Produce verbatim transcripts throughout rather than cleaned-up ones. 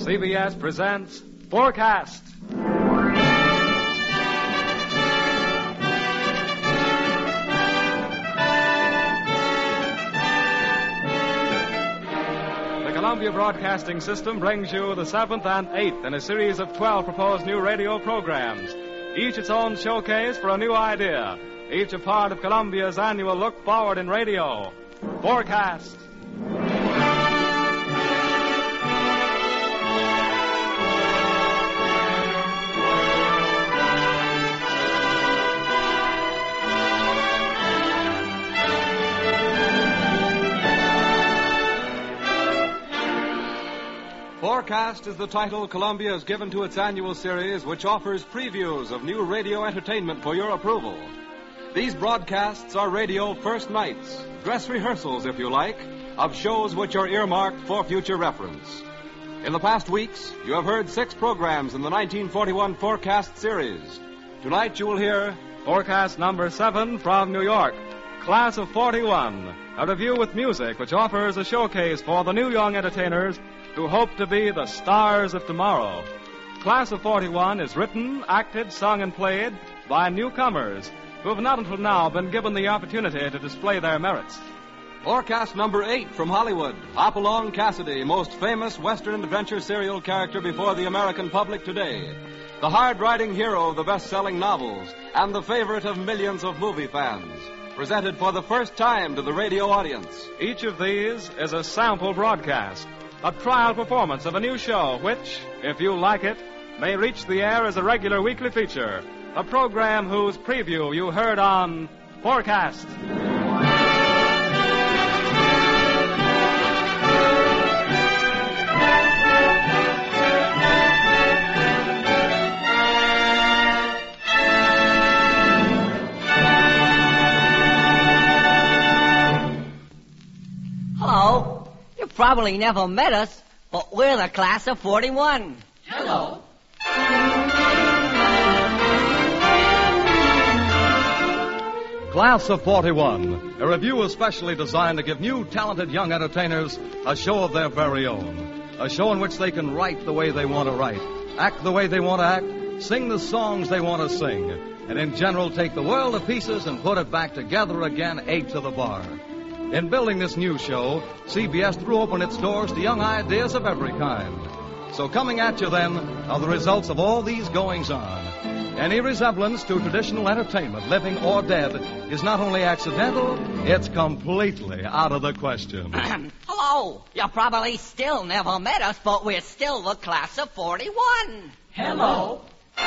C B S presents Forecast. The Columbia Broadcasting System brings you the seventh and eighth in a series of twelve proposed new radio programs, each its own showcase for a new idea, each a part of Columbia's annual look forward in radio. Forecast. Forecast is the title Columbia has given to its annual series, which offers previews of new radio entertainment for your approval. These broadcasts are radio first nights, dress rehearsals, if you like, of shows which are earmarked for future reference. In the past weeks, you have heard six programs in the nineteen forty-one Forecast series. Tonight you will hear Forecast number seven from New York, Class of forty-one, a review with music which offers a showcase for the new young entertainers who hope to be the stars of tomorrow. Class of forty-one is written, acted, sung, and played by newcomers who have not until now been given the opportunity to display their merits. Forecast number eight from Hollywood, Hopalong Cassidy, most famous Western adventure serial character before the American public today. The hard-riding hero of the best-selling novels and the favorite of millions of movie fans. Presented for the first time to the radio audience. Each of these is a sample broadcast, a trial performance of a new show which, if you like it, may reach the air as a regular weekly feature, a program whose preview you heard on Forecast. Hello. You probably never met us, but we're the Class of forty-one. Hello. Class of forty-one, a review especially designed to give new, talented young entertainers a show of their very own. A show in which they can write the way they want to write, act the way they want to act, sing the songs they want to sing, and in general take the world to pieces and put it back together again, eight to the bar. In building this new show, C B S threw open its doors to young ideas of every kind. So coming at you then are the results of all these goings-on. Any resemblance to traditional entertainment, living or dead, is not only accidental, it's completely out of the question. Hello. You probably still never met us, but we're still the Class of forty-one. Hello.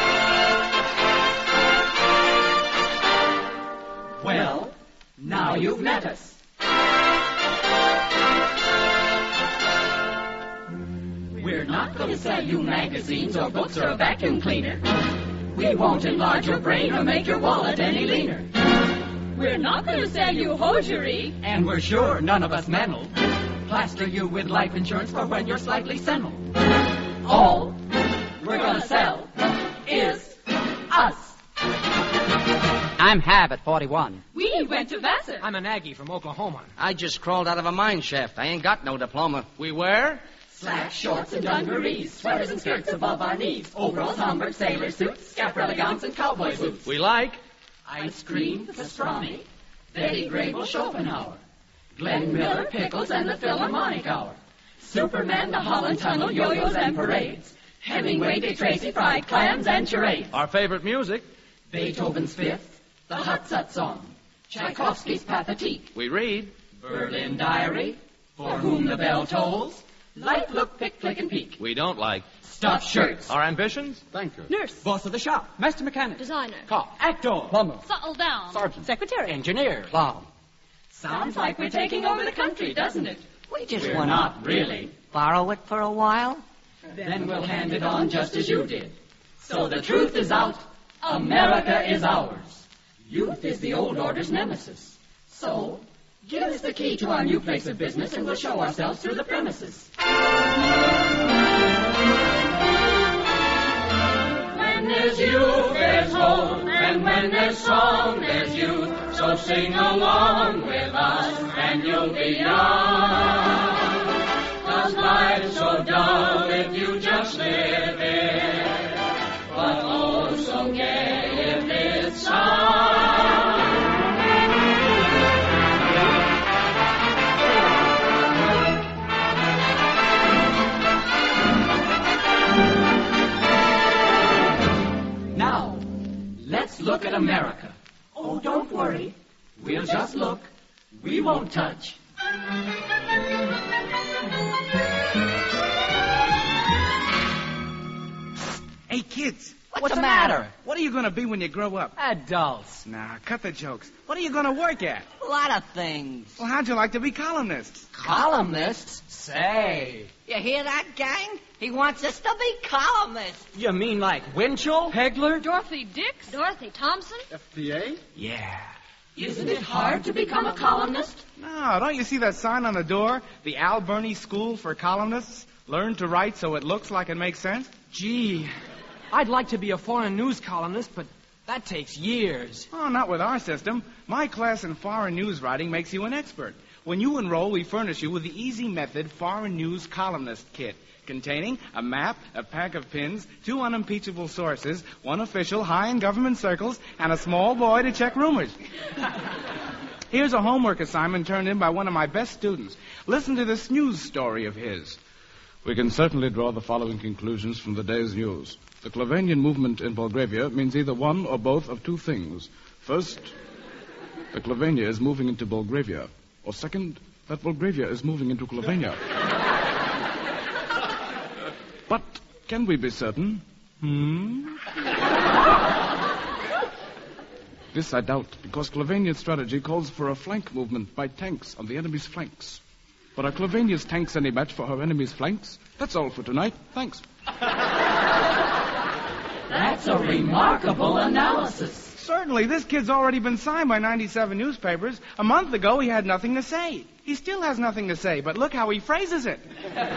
Well, now you've met us. We're not going to sell you magazines or books or a vacuum cleaner. We won't enlarge your brain or make your wallet any leaner. We're not going to sell you hosiery. And we're sure none of us meddle. Plaster you with life insurance for when you're slightly senile. All we're going to sell is us. I'm Hab at forty-one. We went to Vassar. I'm an Aggie from Oklahoma. I just crawled out of a mine shaft. I ain't got no diploma. We were? Slacks, shorts, and dungarees, sweaters and skirts above our knees, overalls, Homburg, sailor suits, scaparelli gowns, and cowboy boots. We like ice cream, pastrami, Betty Grable, Schopenhauer, Glenn Miller, Pickles, and the Philharmonic Hour, Superman, the Holland Tunnel, yo-yos, and parades, Hemingway, Day Tracy, fried clams, and charades. Our favorite music, Beethoven's Fifth, the Hutzut Song, Tchaikovsky's Pathetique. We read Berlin Diary, For Whom the Bell Tolls, Light, Look, Pick, Click, and Peek. We don't like Stuffed shirts. Our ambitions? Banker. Nurse. Boss of the shop. Master mechanic. Designer. Cop. Actor. Plumber. Settle down. Sergeant. Secretary. Engineer. Clown. Sounds like we're taking over the country, doesn't it? We just We're want to not really. borrow it for a while. Then we'll hand it on just as you did. So the truth is out. America is ours. Youth is the old order's nemesis. So give us the key to our new place of business and we'll show ourselves through the premises. When there's youth, there's hope, and when there's song, there's youth. So sing along with us, and you'll be young. 'Cause life life's so dull if you just live it, but oh so gay if it's sung. Now, let's look at America. Oh, don't worry. We'll just look. We won't touch. Hey, kids. What's, What's the matter? matter? What are you going to be when you grow up? Adults. Nah, cut the jokes. What are you going to work at? A lot of things. Well, how'd you like to be columnists? Columnists? Say. You hear that, gang? He wants us to be columnists. You mean like Winchell? Pegler? Dorothy Dix? Dorothy Thompson? F B A? Yeah. Isn't it hard to become a columnist? No, don't you see that sign on the door? The Al Burney School for Columnists? Learn to write so it looks like it makes sense? Gee, I'd like to be a foreign news columnist, but that takes years. Oh, not with our system. My class in foreign news writing makes you an expert. When you enroll, we furnish you with the Easy Method Foreign News Columnist Kit, containing a map, a pack of pins, two unimpeachable sources, one official high in government circles, and a small boy to check rumors. Here's a homework assignment turned in by one of my best students. Listen to this news story of his. We can certainly draw the following conclusions from the day's news. The Clavanian movement in Belgravia means either one or both of two things. First, the Clavania is moving into Belgravia. Or second, that Belgravia is moving into Clavania. But can we be certain? Hmm? This I doubt, because Clavania's strategy calls for a flank movement by tanks on the enemy's flanks. But are Clavania's tanks any match for her enemy's flanks? That's all for tonight. Thanks. That's a remarkable analysis. Certainly. This kid's already been signed by ninety-seven newspapers. A month ago, he had nothing to say. He still has nothing to say, but look how he phrases it.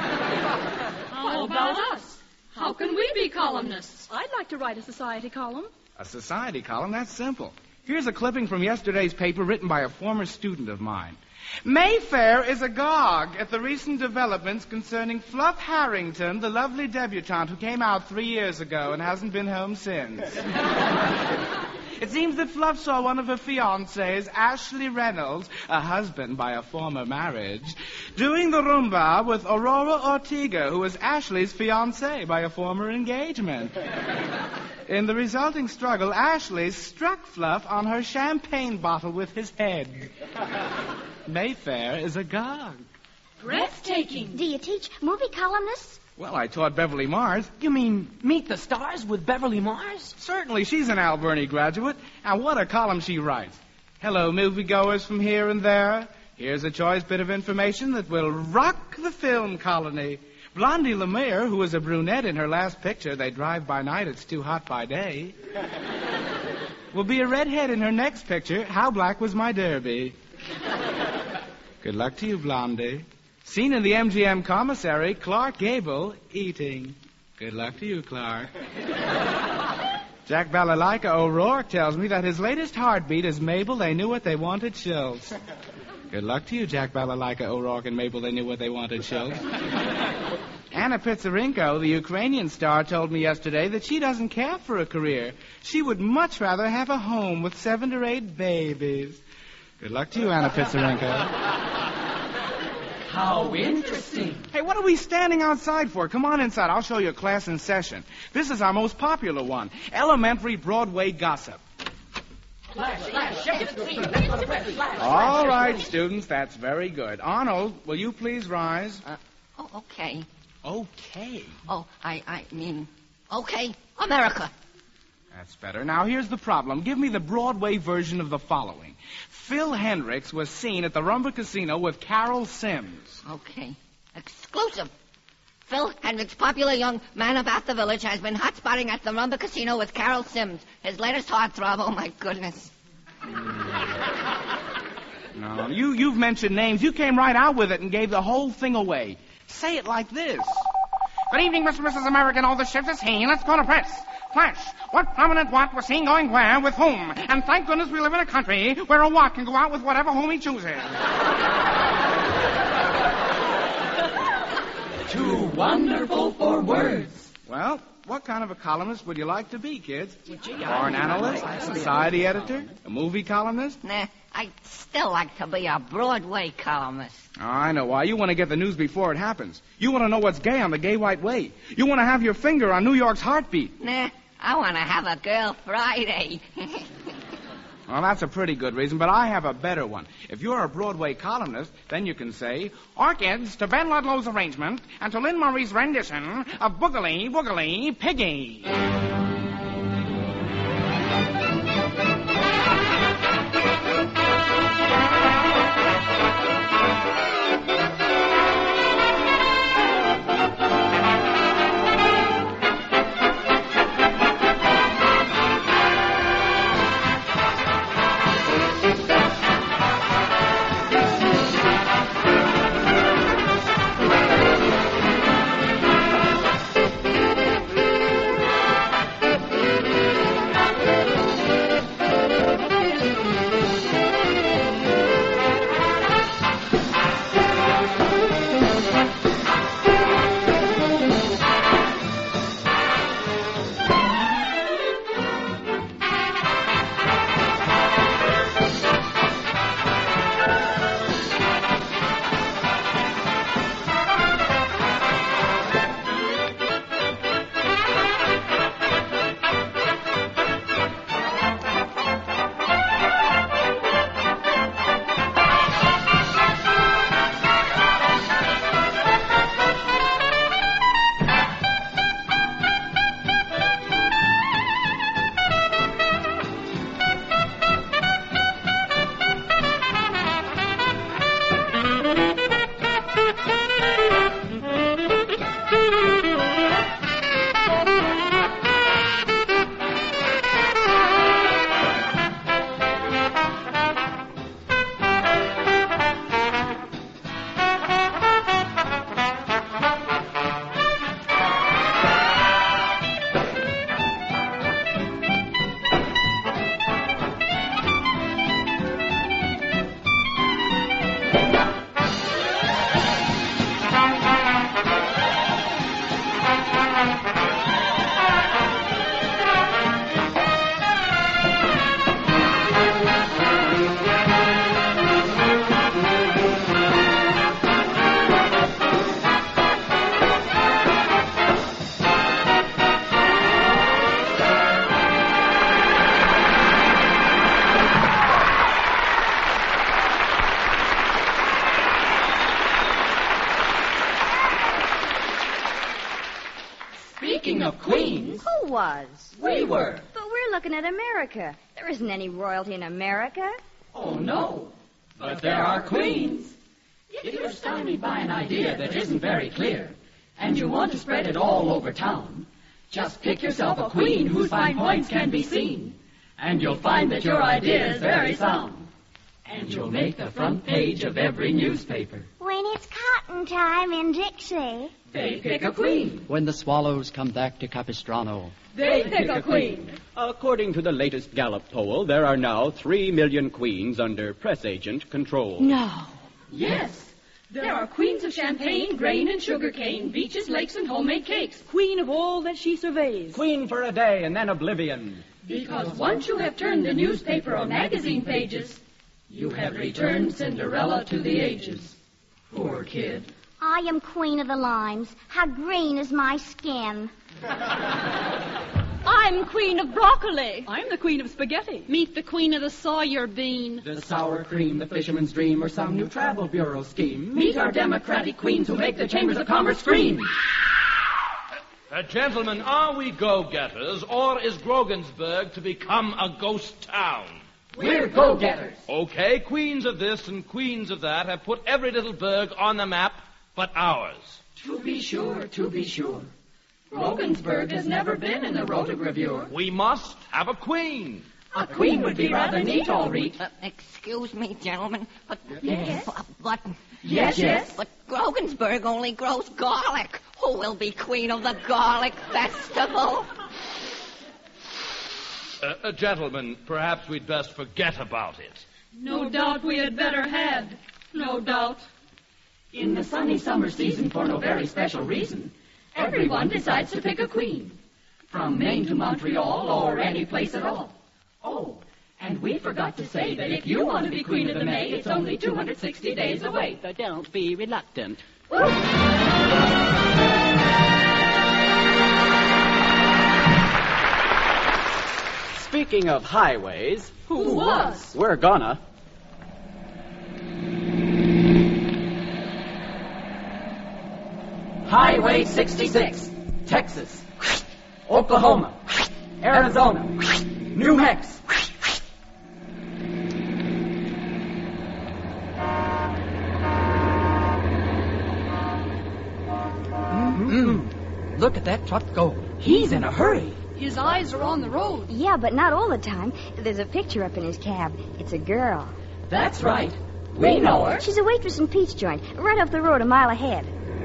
How about us? How can we be columnists? I'd like to write a society column. A society column? That's simple. Here's a clipping from yesterday's paper written by a former student of mine. Mayfair is agog at the recent developments concerning Fluff Harrington, the lovely debutante who came out three years ago and hasn't been home since. It seems that Fluff saw one of her fiancés, Ashley Reynolds, a husband by a former marriage, doing the rumba with Aurora Ortega, who was Ashley's fiancée by a former engagement. In the resulting struggle, Ashley struck Fluff on her champagne bottle with his head. Mayfair is agog. Breathtaking. Do you teach movie columnists? Well, I taught Beverly Mars. You mean Meet the Stars with Beverly Mars? Certainly. She's an Al Burney graduate. And what a column she writes. Hello, moviegoers from here and there. Here's a choice bit of information that will rock the film colony. Blondie Lemire, who was a brunette in her last picture, They Drive by Night, It's Too Hot by Day, will be a redhead in her next picture, How Black Was My Derby. Good luck to you, Blondie. Seen in the M G M commissary, Clark Gable eating. Good luck to you, Clark. Jack Balalaika O'Rourke tells me that his latest heartbeat is Mabel, They Knew What They Wanted, Schultz. Good luck to you, Jack Balalaika O'Rourke and Mabel, They Knew What They Wanted, Schultz. Anna Pizzarenko, the Ukrainian star, told me yesterday that she doesn't care for a career. She would much rather have a home with seven or eight babies. Good luck to you, Anna Pizzarenko. How interesting. Hey, what are we standing outside for? Come on inside. I'll show you a class in session. This is our most popular one, elementary Broadway gossip. Flash, flash, shake it, please. Let's go to press. Flash, All flash, right, shake it. students, that's very good. Arnold, will you please rise? Uh, oh, okay. Okay. Oh, I, I mean, okay. America. That's better. Now, here's the problem. Give me the Broadway version of the following. Phil Hendricks was seen at the Rumba Casino with Carol Sims. Okay. Exclusive. Phil Hendricks, popular young man about the village, has been hot-spotting at the Rumba Casino with Carol Sims. His latest heartthrob, oh, my goodness. No, you, you've mentioned names. You came right out with it and gave the whole thing away. Say it like this. Good evening, Mister and Missus American. All the ships is seen. Let's go to press. Flash. What prominent what was seen going where with whom? And thank goodness we live in a country where a what can go out with whatever whom he chooses. Too wonderful for words. Well, what kind of a columnist would you like to be, kids? Or an analyst, a society editor, a movie columnist? Nah, I'd still like to be a Broadway columnist. Oh, I know why. You want to get the news before it happens. You want to know what's gay on the gay white way. You want to have your finger on New York's heartbeat. Nah, I want to have a girl Friday. Well, that's a pretty good reason, but I have a better one. If you're a Broadway columnist, then you can say, Orchids to Ben Ludlow's arrangement and to Lynn Murray's rendition of Boogly Woogly Piggy. Speaking of queens... Who was? We were. But we're looking at America. There isn't any royalty in America. Oh, no. But there are queens. If you're stymied by an idea that isn't very clear, and you want to spread it all over town, just pick yourself a queen whose fine points can be seen, and you'll find that your idea is very sound. And you'll make the front page of every newspaper. When it's cotton time in Dixie, they pick a queen. When the swallows come back to Capistrano, they pick a queen. According to the latest Gallup poll, there are now three million queens under press agent control. No. Yes. There are queens of champagne, grain, and sugarcane, beaches, lakes, and homemade cakes. Queen of all that she surveys. Queen for a day and then oblivion. Because once you have turned the newspaper or magazine pages, you have returned Cinderella to the ages. Poor kid. I am queen of the limes. How green is my skin? I'm queen of broccoli. I'm the queen of spaghetti. Meet the queen of the Sawyer bean. The sour cream, the fisherman's dream, or some new travel bureau scheme. Meet our democratic queens who make the chambers of commerce scream. Uh, gentlemen, are we go-getters, or is Grogansburg to become a ghost town? We're go-getters. Okay, queens of this and queens of that have put every little burg on the map but ours. To be sure, to be sure. Grogansburg has never been in the rotogravure. We must have a queen. A queen would be rather neat, all right. Uh, excuse me, gentlemen, but... Yes? Uh, but... Yes, yes? But Grogansburg only grows garlic. Who will be queen of the garlic festival? Uh, uh, gentlemen, perhaps we'd best forget about it. No doubt we had better had. No doubt. In the sunny summer season, for no very special reason, everyone decides to pick a queen. From Maine to Montreal or any place at all. Oh, and we forgot to say that if you want to be Queen of the May, it's only two hundred sixty days away. So don't be reluctant. Speaking of highways, Who was? we're gonna. Highway sixty-six, Texas, Oklahoma, Arizona, New Mexico. Mm-hmm. Look at that truck go. He's in a hurry. His eyes are on the road. Yeah, but not all the time. There's a picture up in his cab. It's a girl. That's right. We know her. She's a waitress in Peach Joint, right up the road a mile ahead.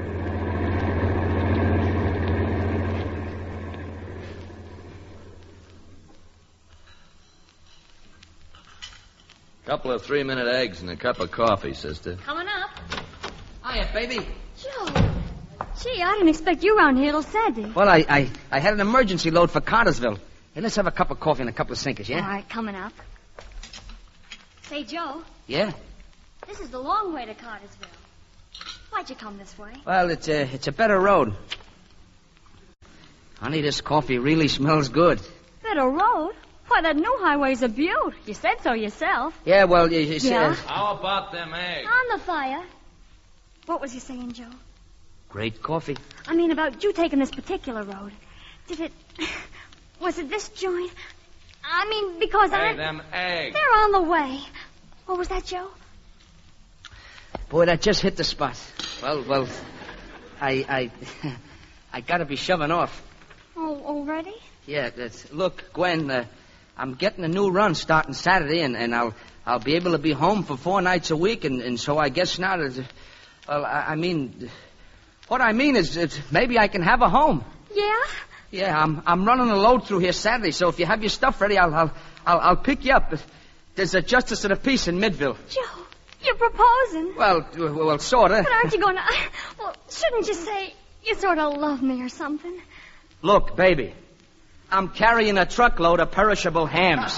Couple of three-minute eggs and a cup of coffee, sister. Coming up. Hiya, baby. Joe. Gee, I didn't expect you around here till Saturday. Well, I, I, I had an emergency load for Cartersville. Hey, let's have a cup of coffee and a couple of sinkers, yeah? All right, coming up. Say, Joe, Yeah? this is the long way to Cartersville. Why'd you come this way? Well, it's a, it's a better road. Honey, this coffee really smells good. Better road? Why, that new highway's a beaut. You said so yourself. Yeah, well, you, you Yeah? said... How about them eggs? On the fire. What was you saying, Joe? Great coffee. I mean about you taking this particular road. Did it... Was it this joint? I mean, because Hey, I... them eggs. They're on the way. What was that, Joe? Boy, that just hit the spot. Well, well, I, I, I gotta be shoving off. Oh, already? Yeah, that's, look, Gwen, uh, I'm getting a new run starting Saturday, and, and I'll, I'll be able to be home for four nights a week, and, and so I guess now that, uh, well, I, I mean, what I mean is that maybe I can have a home. Yeah? Yeah, I'm, I'm running a load through here Saturday, so if you have your stuff ready, I'll, I'll, I'll, I'll pick you up. There's a justice of the peace in Midville. Joe, you're proposing. Well, well, well sorta. But aren't you going to... Well, shouldn't you say you sort of love me or something? Look, baby, I'm carrying a truckload of perishable hams.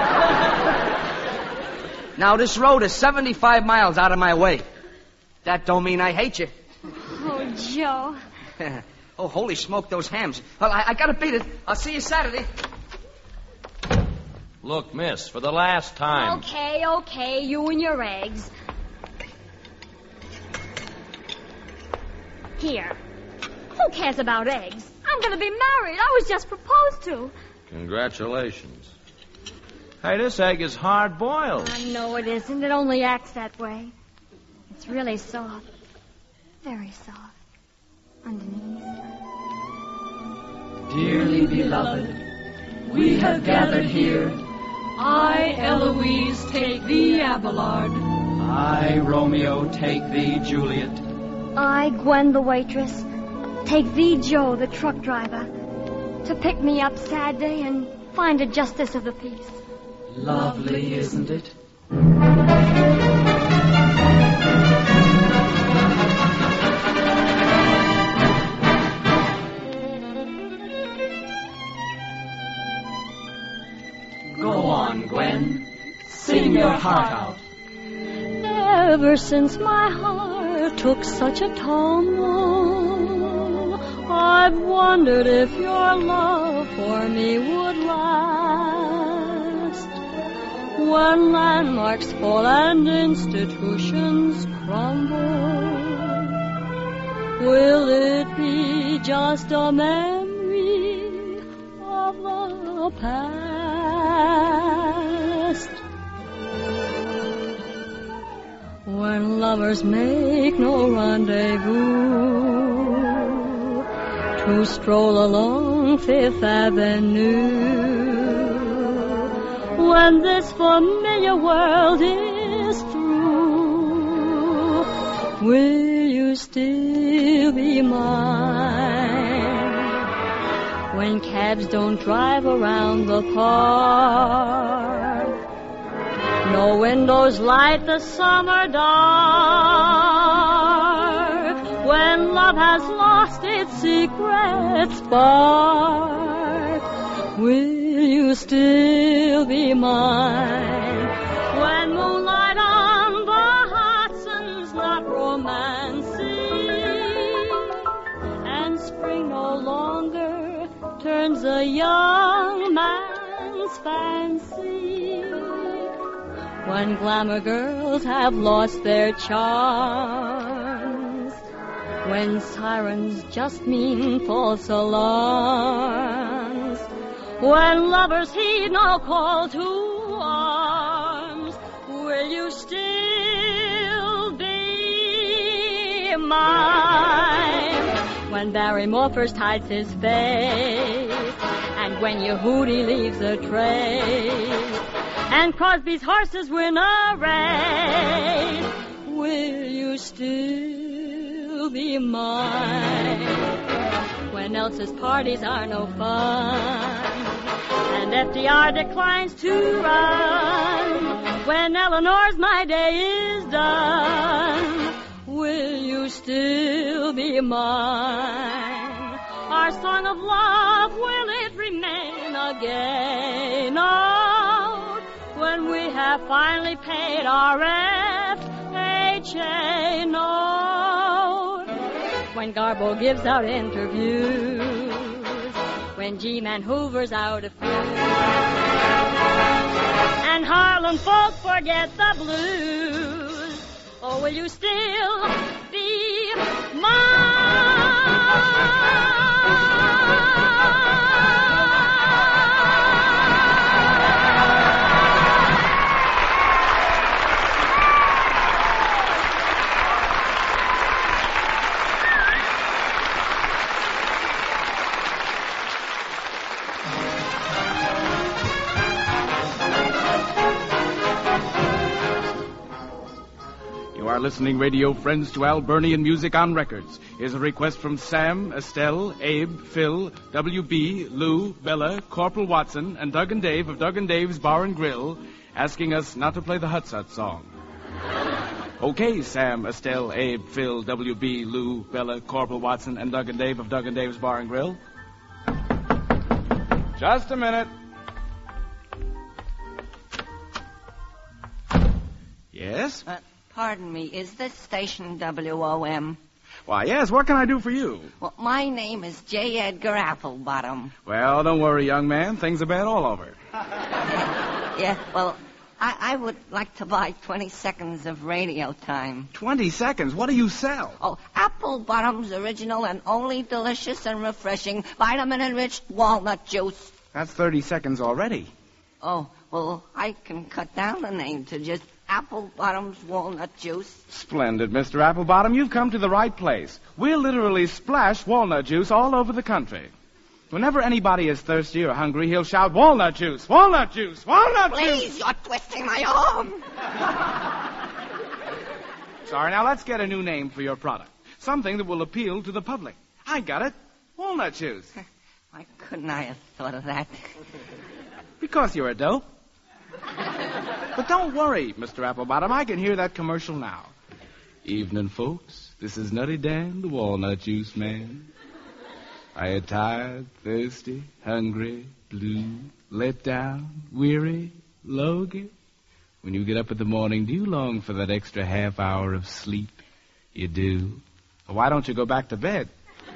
Now, this road is seventy-five miles out of my way. That don't mean I hate you. Oh, Joe. Oh, holy smoke, those hams. Well, I, I gotta beat it. I'll see you Saturday. Look, miss, for the last time. Okay, okay, you and your eggs. Here. Who cares about eggs? I'm going to be married. I was just proposed to. Congratulations. Hey, this egg is hard-boiled. I know it isn't. It only acts that way. It's really soft. Very soft. Underneath. Dearly beloved, we have gathered here. I, Eloise, take thee, Abelard. I, Romeo, take thee, Juliet. I, Gwen the waitress, take thee, Joe, the truck driver, to pick me up Saturday and find a justice of the peace. Lovely, isn't it? Go on, Gwen. Sing your heart out. Ever since my heart took such a tumble, I've wondered if your love for me would last. When landmarks fall and institutions crumble, will it be just a memory of the past? When lovers make no rendezvous to stroll along Fifth Avenue, when this familiar world is through, will you still be mine? When cabs don't drive around the park, no windows light the summer dark, love has lost its secret spark. Will you still be mine when moonlight on the Hudson's not romancing, and spring no longer turns a young man's fancy? When glamour girls have lost their charms, when sirens just mean false alarms, when lovers heed no call to arms, will you still be mine? When Barrymore first hides his face, and when Yehudi leaves a trace, and Crosby's horses win a race, will you still be mine? When Elsa's parties are no fun, and F D R declines to run, when Eleanor's my day is done, will you still be mine? Our song of love, will it remain a gay note when we have finally paid our F H A note? When Garbo gives out interviews, when G-Man Hoover's out of food, and Harlem folk forget the blues, oh, will you still be mine? Our listening radio friends to Albernian Music on Records is a request from Sam, Estelle, Abe, Phil, W B, Lou, Bella, Corporal Watson, and Doug and Dave of Doug and Dave's Bar and Grill, asking us not to play the Hut Sut song. Okay, Sam, Estelle, Abe, Phil, W B, Lou, Bella, Corporal Watson, and Doug and Dave of Doug and Dave's Bar and Grill. Just a minute. Yes? Uh, pardon me, is this station W O M? Why, yes, what can I do for you? Well, my name is J. Edgar Applebottom. Well, don't worry, young man. Things are bad all over. Yeah, well, I, I would like to buy twenty seconds of radio time. Twenty seconds? What do you sell? Oh, Applebottom's original and only delicious and refreshing vitamin-enriched walnut juice. That's thirty seconds already. Oh, well, I can cut down the name to just Applebottom's walnut juice. Splendid, Mister Applebottom. You've come to the right place. We'll literally splash walnut juice all over the country. Whenever anybody is thirsty or hungry, he'll shout, "Walnut juice! Walnut juice! Walnut Please, juice!" Please, you're twisting my arm. Sorry, now let's get a new name for your product. Something that will appeal to the public. I got it. Walnut juice. Why couldn't I have thought of that? Because you're a dope. But don't worry, Mister Applebottom. I can hear that commercial now. Evening, folks. This is Nutty Dan, the walnut juice man. I am tired, thirsty, hungry, blue, let down, weary, logy. When you get up in the morning, do you long for that extra half hour of sleep? You do. Well, why don't you go back to bed?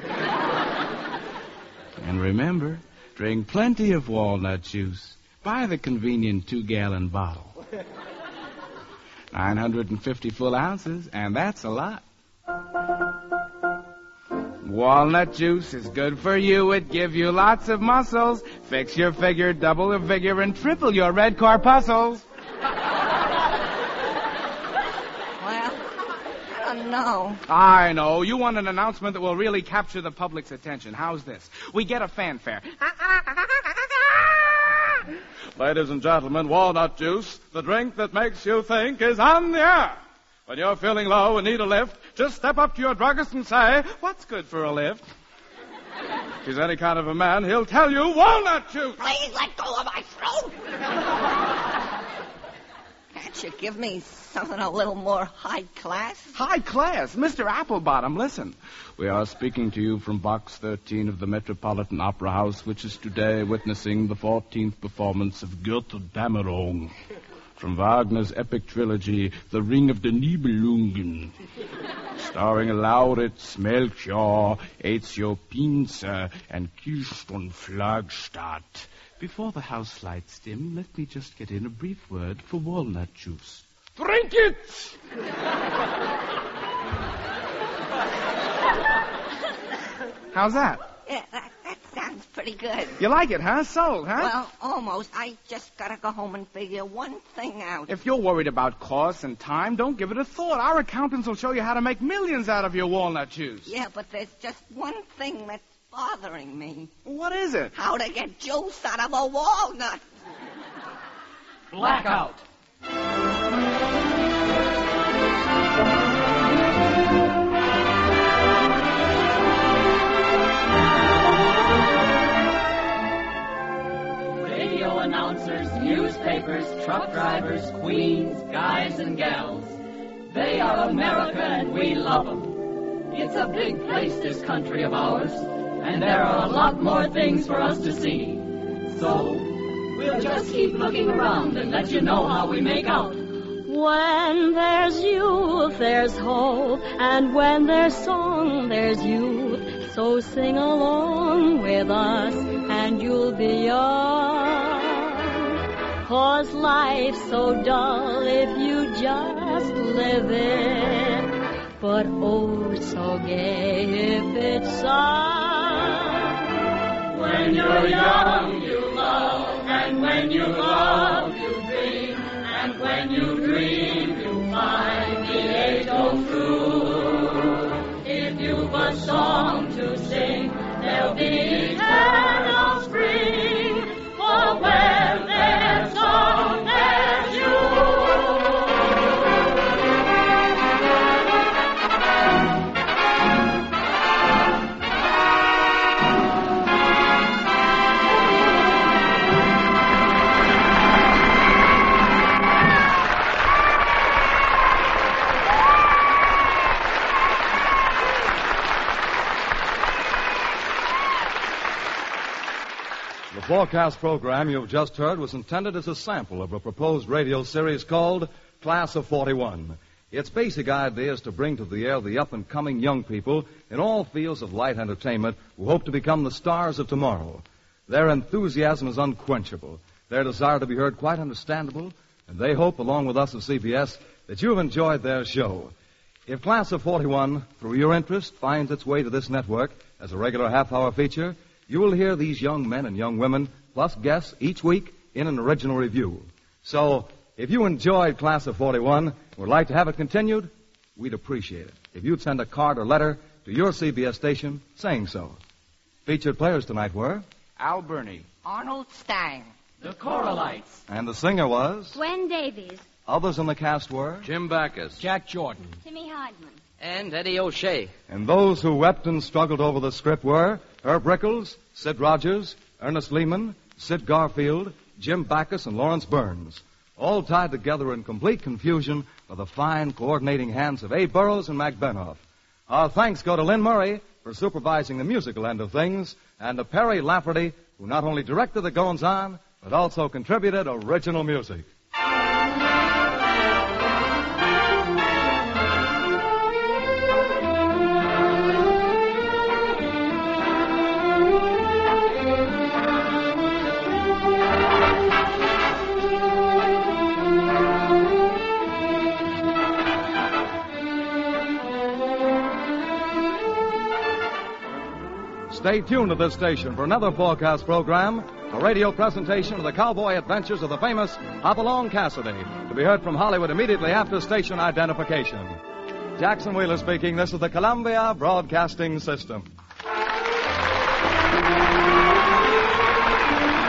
And remember, drink plenty of walnut juice. Buy the convenient two-gallon bottle. nine hundred fifty full ounces, and that's a lot. Walnut juice is good for you. It gives you lots of muscles. Fix your figure, double your vigor, and triple your red corpuscles. Well, I don't know. I know. You want an announcement that will really capture the public's attention. How's this? We get a fanfare. Ladies and gentlemen, walnut juice, the drink that makes you think, is on the air. When you're feeling low and need a lift, just step up to your druggist and say, "What's good for a lift?" If he's any kind of a man, he'll tell you walnut juice. Please let go of my throat. Can't Can't you give me something a little more high class? High class? Mister Applebottom, listen. We are speaking to you from Box thirteen of the Metropolitan Opera House, which is today witnessing the fourteenth performance of Götterdämmerung from Wagner's epic trilogy, The Ring of the Nibelungen, starring Lauritz, Melchior, Ezio Pinzer, and Kirsten Flagstadt. Before the house lights dim, let me just get in a brief word for walnut juice. Drink it! How's that? Yeah, that, that sounds pretty good. You like it, huh? Sold, huh? Well, almost. I just gotta go home and figure one thing out. If you're worried about costs and time, don't give it a thought. Our accountants will show you how to make millions out of your walnut juice. Yeah, but there's just one thing that's bothering me. What is it? How to get juice out of a walnut. Blackout. Radio announcers, newspapers, truck drivers, queens, guys and gals. They are America and we love them. It's a big place, this country of ours, and there are a lot more things for us to see. So, we'll just keep looking around and let you know how we make out. When there's youth, there's hope, and when there's song, there's youth. So sing along with us, and you'll be young. 'Cause life's so dull if you just live it, but oh, so gay if it's sung. When you're young, you love, and when you love, you dream, and when you dream, you find the age goes through. If you've a song to sing, there'll be eternal spring, for where there's song, there's you. The forecast program you've just heard was intended as a sample of a proposed radio series called Class of forty-one. Its basic idea is to bring to the air the up-and-coming young people in all fields of light entertainment who hope to become the stars of tomorrow. Their enthusiasm is unquenchable, their desire to be heard quite understandable, and they hope, along with us at C B S, that you've enjoyed their show. If Class of forty-one, through your interest, finds its way to this network as a regular half-hour feature, you will hear these young men and young women, plus guests, each week in an original review. So, if you enjoyed Class of forty-one and would like to have it continued, we'd appreciate it if you'd send a card or letter to your C B S station saying so. Featured players tonight were Al Burney, Arnold Stang, The Coralites, and the singer was Gwen Davies. Others in the cast were Jim Backus, Jack Jordan, Timmy Heidman. And Eddie O'Shea. And those who wept and struggled over the script were Herb Rickles, Sid Rogers, Ernest Lehman, Sid Garfield, Jim Backus, and Lawrence Burns, all tied together in complete confusion by the fine coordinating hands of Abe Burrows and Mac Benoff. Our thanks go to Lynn Murray for supervising the musical end of things, and to Perry Lafferty, who not only directed the goings-on, but also contributed original music. Stay tuned to this station for another forecast program, a radio presentation of the cowboy adventures of the famous Hopalong Cassidy, to be heard from Hollywood immediately after station identification. Jackson Wheeler speaking. This is the Columbia Broadcasting System.